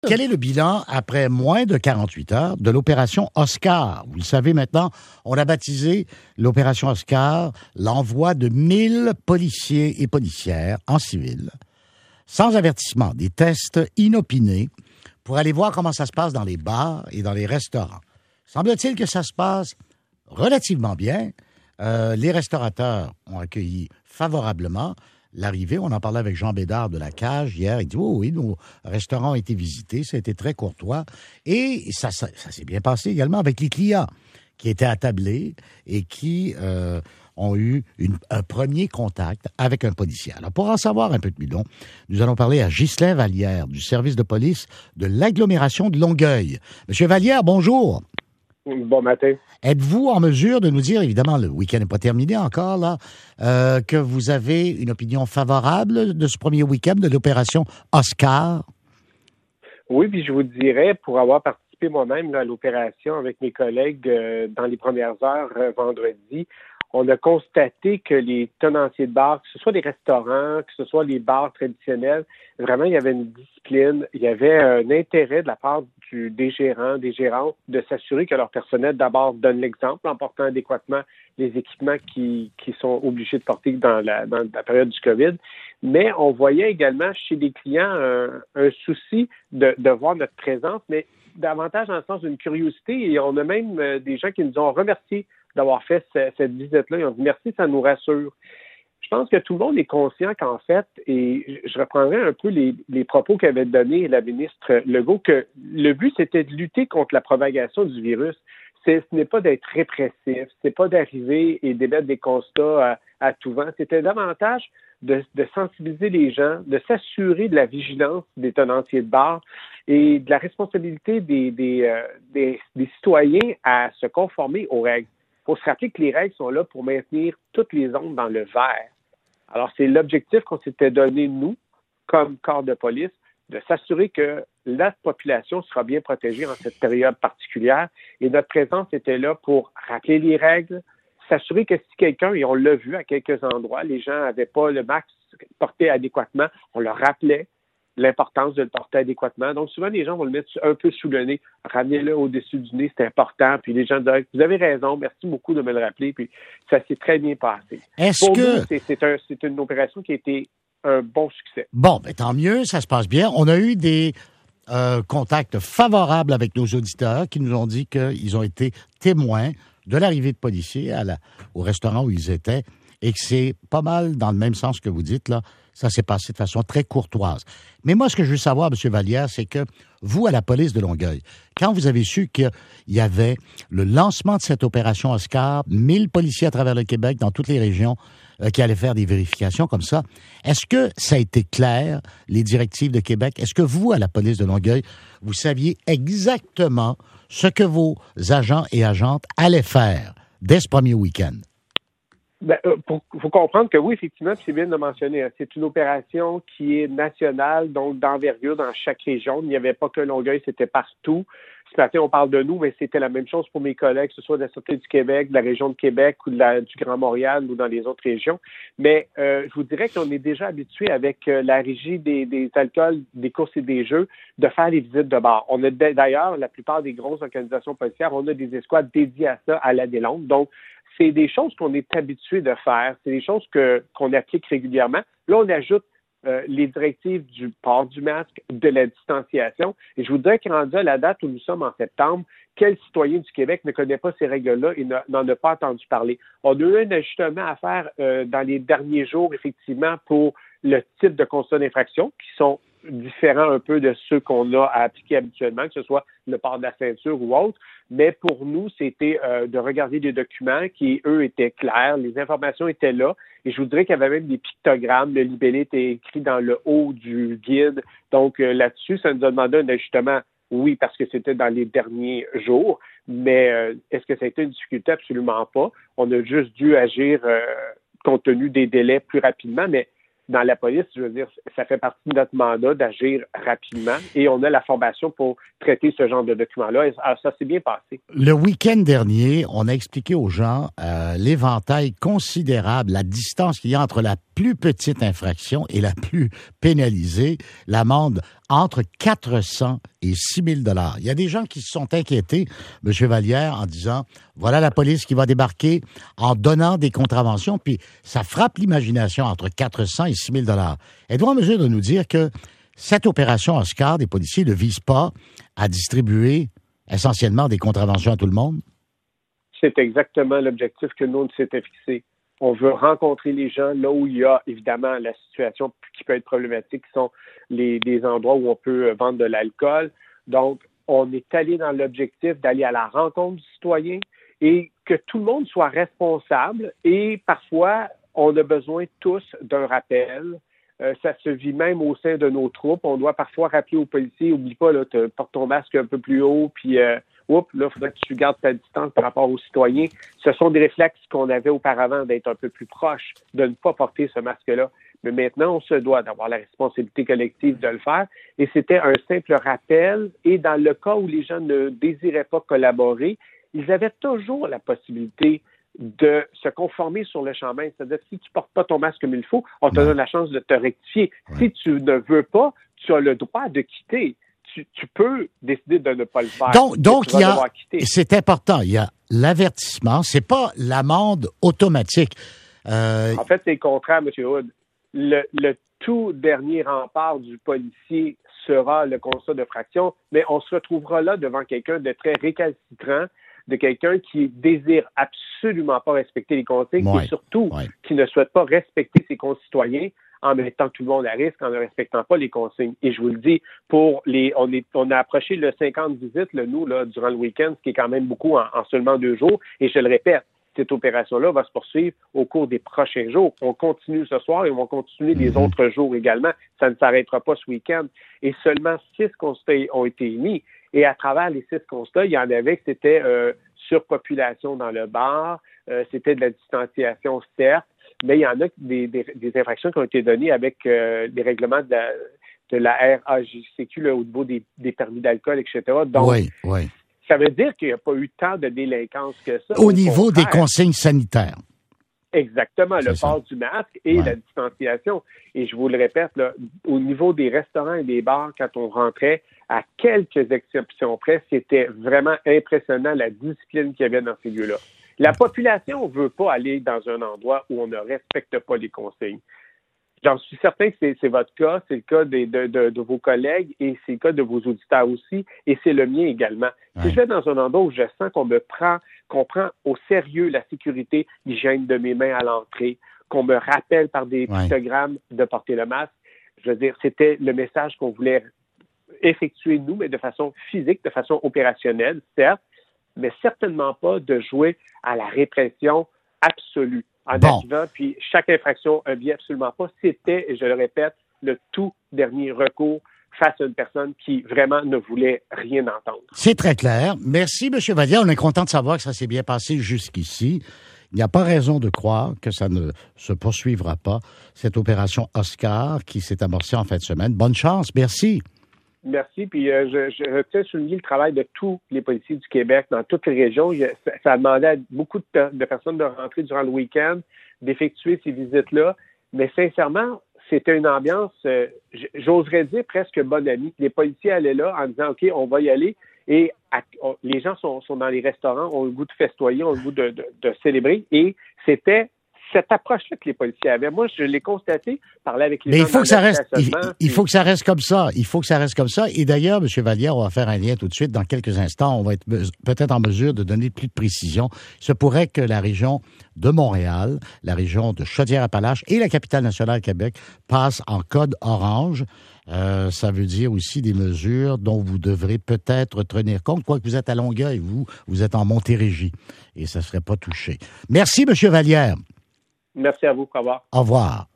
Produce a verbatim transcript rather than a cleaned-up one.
Quel est le bilan après moins de quarante-huit heures de l'opération Oscar? Vous le savez maintenant, on a baptisé l'opération Oscar l'envoi de mille policiers et policières en civil, sans avertissement, des tests inopinés pour aller voir comment ça se passe dans les bars et dans les restaurants. Semble-t-il que ça se passe relativement bien. Euh, les restaurateurs ont accueilli favorablement l'arrivée. On en parlait avec Jean Bédard de la Cage hier. Il dit oh, oui, nos restaurants ont été visités. Ça a été très courtois. Et ça, ça, ça s'est bien passé également avec les clients qui étaient attablés et qui euh, ont eu une, un premier contact avec un policier. Alors, pour en savoir un peu de plus long, nous allons parler à Ghislain Vallière du service de police de l'agglomération de Longueuil. Monsieur Vallière, bonjour. Bon matin. Êtes-vous en mesure de nous dire, évidemment, le week-end n'est pas terminé encore, là, euh, que vous avez une opinion favorable de ce premier week-end de l'opération Oscar? Oui, puis je vous dirais, pour avoir participé moi-même là, à l'opération avec mes collègues euh, dans les premières heures euh, vendredi, on a constaté que les tenanciers de bars, que ce soit les restaurants, que ce soit les bars traditionnels, vraiment, il y avait une discipline, il y avait un intérêt de la part du, des gérants, des gérantes, de s'assurer que leur personnel, d'abord, donne l'exemple en portant adéquatement les équipements qui, qui sont obligés de porter dans la, dans la période du COVID. Mais on voyait également chez les clients un, un souci de, de voir notre présence, mais davantage dans le sens d'une curiosité. Et on a même euh, des gens qui nous ont remerciés d'avoir fait ce, cette visite-là. Ils ont dit merci, ça nous rassure. Je pense que tout le monde est conscient qu'en fait, et je reprendrai un peu les, les propos qu'avait donnés la ministre Legault, que le but, c'était de lutter contre la propagation du virus. C'est, ce n'est pas d'être répressif, c'est pas d'arriver et d'émettre des constats à, à tout vent. C'était davantage de, de sensibiliser les gens, de s'assurer de la vigilance des tenanciers de bar et de la responsabilité des, des, euh, des, des citoyens à se conformer aux règles. Il faut se rappeler que les règles sont là pour maintenir toutes les ondes dans le vert. Alors, c'est l'objectif qu'on s'était donné, nous, comme corps de police, de s'assurer que la population sera bien protégée en cette période particulière. Et notre présence était là pour rappeler les règles, s'assurer que si quelqu'un, et on l'a vu à quelques endroits, les gens n'avaient pas le masque porté adéquatement, on leur rappelait l'importance de le porter adéquatement. Donc, souvent, les gens vont le mettre un peu sous le nez. Ramenez-le au-dessus du nez, c'est important. Puis les gens disent, vous avez raison, merci beaucoup de me le rappeler. Puis ça s'est très bien passé. Est-ce Pour que... nous, c'est, c'est, un, c'est une opération qui a été un bon succès. Bon, ben, tant mieux, ça se passe bien. On a eu des euh, contacts favorables avec nos auditeurs qui nous ont dit qu'ils ont été témoins de l'arrivée de policiers à la, au restaurant où ils étaient et que c'est pas mal dans le même sens que vous dites, là. Ça s'est passé de façon très courtoise. Mais moi, ce que je veux savoir, M. Vallière, c'est que vous, à la police de Longueuil, quand vous avez su qu'il y avait le lancement de cette opération Oscar, mille policiers à travers le Québec, dans toutes les régions, euh, qui allaient faire des vérifications comme ça, est-ce que ça a été clair, les directives de Québec? Est-ce que vous, à la police de Longueuil, vous saviez exactement ce que vos agents et agentes allaient faire dès ce premier week-end? Ben, il faut comprendre que oui, effectivement, c'est bien de le mentionner, hein, c'est une opération qui est nationale, donc d'envergure dans chaque région. Il n'y avait pas que Longueuil, c'était partout. Ce matin, on parle de nous, mais c'était la même chose pour mes collègues, que ce soit de la Sûreté du Québec, de la région de Québec ou de la, du Grand Montréal ou dans les autres régions. Mais euh, je vous dirais qu'on est déjà habitué avec euh, la régie des, des alcools, des courses et des jeux, de faire des visites de bar. On a d'ailleurs, la plupart des grosses organisations policières, on a des escouades dédiées à ça à la Délonde. Donc, c'est des choses qu'on est habitué de faire. C'est des choses que, qu'on applique régulièrement. Là, on ajoute euh, les directives du port du masque, de la distanciation. Et je vous dirais qu'en rendu à la date où nous sommes en septembre, quel citoyen du Québec ne connaît pas ces règles-là et n'en a pas entendu parler? On a eu un ajustement à faire euh, dans les derniers jours, effectivement, pour le type de constat d'infraction, qui sont différents un peu de ceux qu'on a à appliquer habituellement, que ce soit le port de la ceinture ou autre. Mais pour nous, c'était euh, de regarder des documents qui, eux, étaient clairs, les informations étaient là. Et je vous dirais qu'il y avait même des pictogrammes. Le libellé était écrit dans le haut du guide. Donc euh, là-dessus, ça nous a demandé un ajustement, oui, parce que c'était dans les derniers jours. Mais euh, est-ce que ça a été une difficulté? Absolument pas. On a juste dû agir euh, compte tenu des délais plus rapidement. Mais dans la police, je veux dire, ça fait partie de notre mandat d'agir rapidement et on a la formation pour traiter ce genre de documents-là. Et ça s'est bien passé. Le week-end dernier, on a expliqué aux gens euh, l'éventail considérable, la distance qu'il y a entre la plus petite infraction et la plus pénalisée, l'amende entre quatre cents et six mille dollars. Il y a des gens qui se sont inquiétés, M. Vallière, en disant, voilà la police qui va débarquer en donnant des contraventions, puis ça frappe l'imagination entre quatre cents et six mille dollars. Êtes-vous en mesure de nous dire que cette opération Oscar des policiers ne vise pas à distribuer essentiellement des contraventions à tout le monde? C'est exactement l'objectif que nous, on s'était fixé. On veut rencontrer les gens là où il y a évidemment la situation qui peut être problématique, qui sont les, les endroits où on peut vendre de l'alcool. Donc, on est allé dans l'objectif d'aller à la rencontre du citoyen et que tout le monde soit responsable. Et parfois, on a besoin tous d'un rappel. Euh, ça se vit même au sein de nos troupes. On doit parfois rappeler aux policiers, oublie pas, là, te, porte ton masque un peu plus haut, puis euh, oups, là, il faudrait que tu gardes ta distance par rapport aux citoyens. Ce sont des réflexes qu'on avait auparavant d'être un peu plus proche, de ne pas porter ce masque-là. Mais maintenant, on se doit d'avoir la responsabilité collective de le faire. Et c'était un simple rappel. Et dans le cas où les gens ne désiraient pas collaborer, ils avaient toujours la possibilité de se conformer sur le champ même. C'est-à-dire, si tu ne portes pas ton masque comme il faut, on te ouais. donne la chance de te rectifier. Ouais. Si tu ne veux pas, tu as le droit de quitter. Tu, tu peux décider de ne pas le faire. Donc, donc il y a, c'est important, il y a l'avertissement, c'est pas l'amende automatique. Euh... En fait, c'est le contraire, M. Hood. Le, le tout dernier rempart du policier sera le constat de fraction, mais on se retrouvera là devant quelqu'un de très récalcitrant, de quelqu'un qui désire absolument pas respecter les consignes ouais, et surtout ouais. qui ne souhaite pas respecter ses concitoyens en mettant tout le monde à risque, en ne respectant pas les consignes. Et je vous le dis, pour les, on est, on a approché le cinquante visites, là, nous, là, durant le week-end, ce qui est quand même beaucoup en, en seulement deux jours. Et je le répète, cette opération-là va se poursuivre au cours des prochains jours. On continue ce soir et on va continuer les mm-hmm. autres jours également. Ça ne s'arrêtera pas ce week-end. Et seulement six constats ont été émis. Et à travers les six constats, il y en avait que c'était euh, surpopulation dans le bar, euh, c'était de la distanciation, certes, mais il y en a des, des, des infractions qui ont été données avec euh, des règlements de la, de la R A J C Q là, au niveau des, des permis d'alcool, et cetera. Donc, oui, oui. ça veut dire qu'il n'y a pas eu tant de délinquance que ça. Au, au niveau contraire. Des consignes sanitaires. Exactement, C'est le ça. port du masque et ouais. la distanciation. Et je vous le répète, là, au niveau des restaurants et des bars, quand on rentrait, à quelques exceptions près, c'était vraiment impressionnant la discipline qu'il y avait dans ces lieux-là. La population ne veut pas aller dans un endroit où on ne respecte pas les consignes. J'en suis certain que c'est, c'est votre cas, c'est le cas des, de, de, de vos collègues et c'est le cas de vos auditeurs aussi, et c'est le mien également. Ouais. Si je vais dans un endroit où je sens qu'on me prend, qu'on prend au sérieux la sécurité, l'hygiène de mes mains à l'entrée, qu'on me rappelle par des ouais. pictogrammes de porter le masque, je veux dire, c'était le message qu'on voulait effectuer nous, mais de façon physique, de façon opérationnelle, certes, mais certainement pas de jouer à la répression absolue. En bon. arrivant, puis chaque infraction ne vient absolument pas. C'était, et je le répète, le tout dernier recours face à une personne qui vraiment ne voulait rien entendre. C'est très clair. Merci, M. Vallière. On est content de savoir que ça s'est bien passé jusqu'ici. Il n'y a pas raison de croire que ça ne se poursuivra pas, cette opération Oscar qui s'est amorcée en fin de semaine. Bonne chance. Merci. Merci. Puis euh, je, je tiens à souligner le travail de tous les policiers du Québec dans toutes les régions. Il, ça, ça a demandé à beaucoup de, de personnes de rentrer durant le week-end, d'effectuer ces visites-là. Mais sincèrement, c'était une ambiance, euh, j'oserais dire presque bonne amie. Les policiers allaient là en disant, OK, on va y aller. Et à, on, les gens sont, sont dans les restaurants, ont le goût de festoyer, ont le goût de, de, de célébrer. Et c'était cette approche-là que les policiers avaient. Moi, je l'ai constaté, parler avec les Mais gens. Mais il faut que ça reste, il, il faut que ça reste comme ça. Il faut que ça reste comme ça. Et d'ailleurs, M. Vallière, on va faire un lien tout de suite. Dans quelques instants, on va être peut-être en mesure de donner plus de précision. Il se pourrait que la région de Montréal, la région de Chaudière-Appalaches et la capitale nationale Québec passent en code orange. Euh, ça veut dire aussi des mesures dont vous devrez peut-être tenir compte, quoique vous êtes à Longueuil, vous, vous êtes en Montérégie et ça ne serait pas touché. Merci, M. Vallière. Merci à vous. Au revoir. Au revoir.